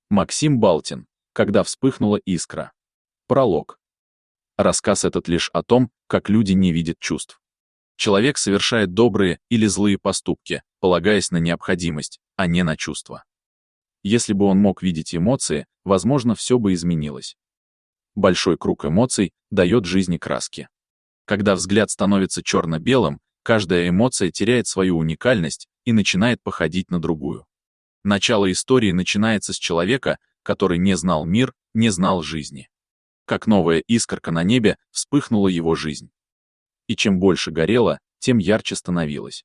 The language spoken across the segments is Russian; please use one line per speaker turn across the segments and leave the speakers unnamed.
Максим Балтин. Когда вспыхнула искра. Пролог. Рассказ этот лишь о том, как люди не видят чувств. Человек совершает добрые или злые поступки, полагаясь на необходимость, а не на чувства. Если бы он мог видеть эмоции, возможно, все бы изменилось. Большой круг эмоций дает жизни краски. Когда взгляд становится черно-белым, каждая эмоция теряет свою уникальность и начинает походить на другую. Начало истории начинается с человека, который не знал мир, не знал жизни. Как новая искорка на небе вспыхнула его жизнь. И чем больше горело, тем ярче становилось.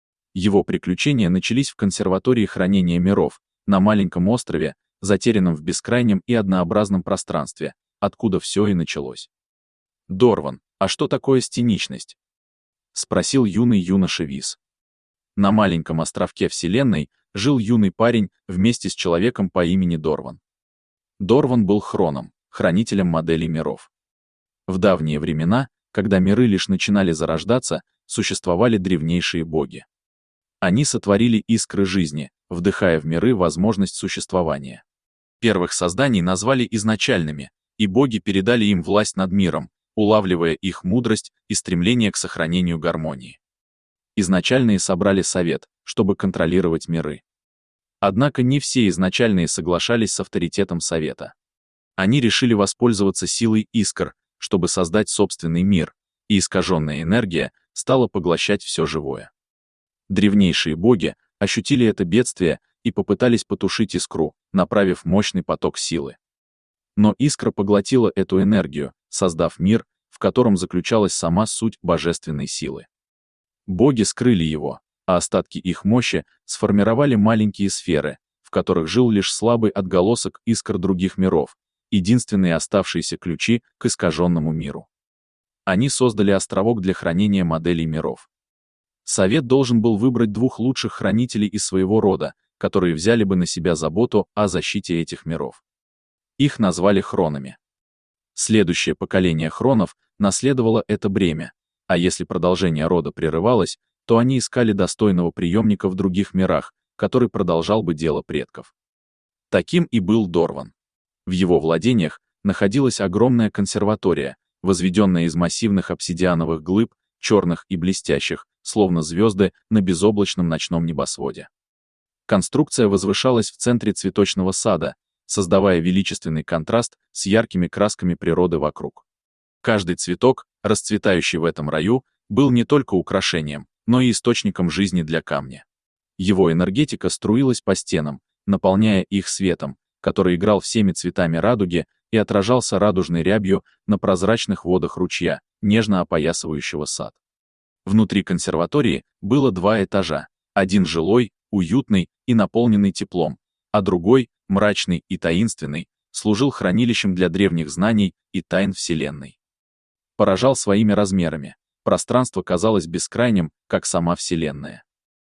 Его приключения начались в консерватории хранения миров, на маленьком острове, затерянном в бескрайнем и однообразном пространстве, откуда все и началось. «Дорван, а что такое стеничность?» — спросил юный юноша Виз. На маленьком островке Вселенной жил юный парень вместе с человеком по имени Дорван. Дорван был хроном, хранителем моделей миров. В давние времена, когда миры лишь начинали зарождаться, существовали древнейшие боги. Они сотворили искры жизни, вдыхая в миры возможность существования. Первых созданий назвали изначальными, и боги передали им власть над миром, улавливая их мудрость и стремление к сохранению гармонии. Изначальные собрали совет, чтобы контролировать миры. Однако не все изначальные соглашались с авторитетом совета. Они решили воспользоваться силой искр, чтобы создать собственный мир, и искаженная энергия стала поглощать все живое. Древнейшие боги ощутили это бедствие и попытались потушить искру, направив мощный поток силы. Но искра поглотила эту энергию, создав мир, в котором заключалась сама суть божественной силы. Боги скрыли его, а остатки их мощи сформировали маленькие сферы, в которых жил лишь слабый отголосок искр других миров, единственные оставшиеся ключи к искаженному миру. Они создали островок для хранения моделей миров. Совет должен был выбрать 2 лучших хранителей из своего рода, которые взяли бы на себя заботу о защите этих миров. Их назвали хронами. Следующее поколение хронов наследовало это бремя, а если продолжение рода прерывалось, то они искали достойного преемника в других мирах, который продолжал бы дело предков. Таким и был Дорван. В его владениях находилась огромная консерватория, возведенная из массивных обсидиановых глыб, черных и блестящих, словно звезды на безоблачном ночном небосводе. Конструкция возвышалась в центре цветочного сада, создавая величественный контраст с яркими красками природы вокруг. Каждый цветок, расцветающий в этом раю, был не только украшением, но и источником жизни для камня. Его энергетика струилась по стенам, наполняя их светом, который играл всеми цветами радуги и отражался радужной рябью на прозрачных водах ручья, нежно опоясывающего сад. Внутри консерватории было 2 этажа, один жилой, уютный и наполненный теплом, а другой, мрачный и таинственный, служил хранилищем для древних знаний и тайн Вселенной. Поражал своими размерами, пространство казалось бескрайним, как сама Вселенная.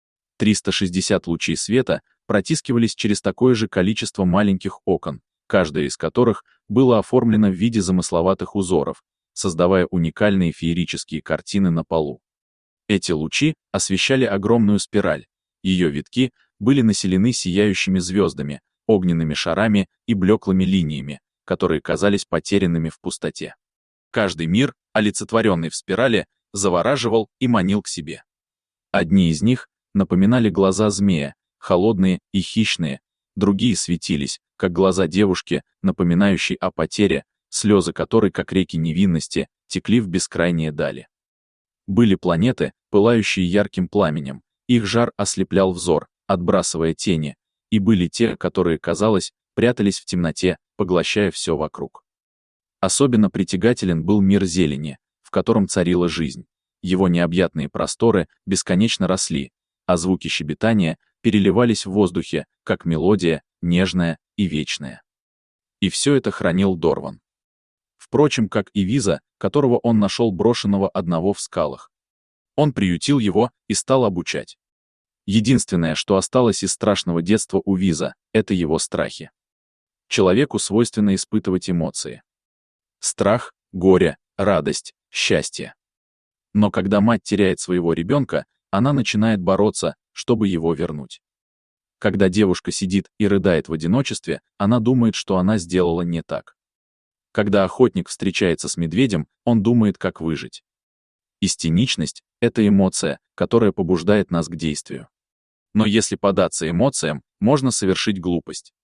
360 лучей света протискивались через такое же количество маленьких окон, каждое из которых было оформлено в виде замысловатых узоров, создавая уникальные феерические картины на полу. Эти лучи освещали огромную спираль, ее витки были населены сияющими звездами, огненными шарами и блеклыми линиями, которые казались потерянными в пустоте. Каждый мир, олицетворенный в спирали, завораживал и манил к себе. Одни из них напоминали глаза змея, холодные и хищные, другие светились, как глаза девушки, напоминающей о потере, слезы которой, как реки невинности, текли в бескрайние дали. Были планеты, пылающие ярким пламенем, их жар ослеплял взор, отбрасывая тени, и были те, которые, казалось, прятались в темноте, поглощая все вокруг. Особенно притягателен был мир зелени, в котором царила жизнь. Его необъятные просторы бесконечно росли, а звуки щебетания переливались в воздухе, как мелодия, нежная и вечная. И все это хранил Дорван. Впрочем, как и Виза, которого он нашел брошенного одного в скалах. Он приютил его и стал обучать. Единственное, что осталось из страшного детства у Виза, это его страхи. Человеку свойственно испытывать эмоции. Страх, горе, радость, счастье. Но когда мать теряет своего ребенка, она начинает бороться, чтобы его вернуть. Когда девушка сидит и рыдает в одиночестве, она думает, что она сделала не так. Когда охотник встречается с медведем, он думает, как выжить. Истиничность — это эмоция, которая побуждает нас к действию. Но если поддаться эмоциям, можно совершить глупость.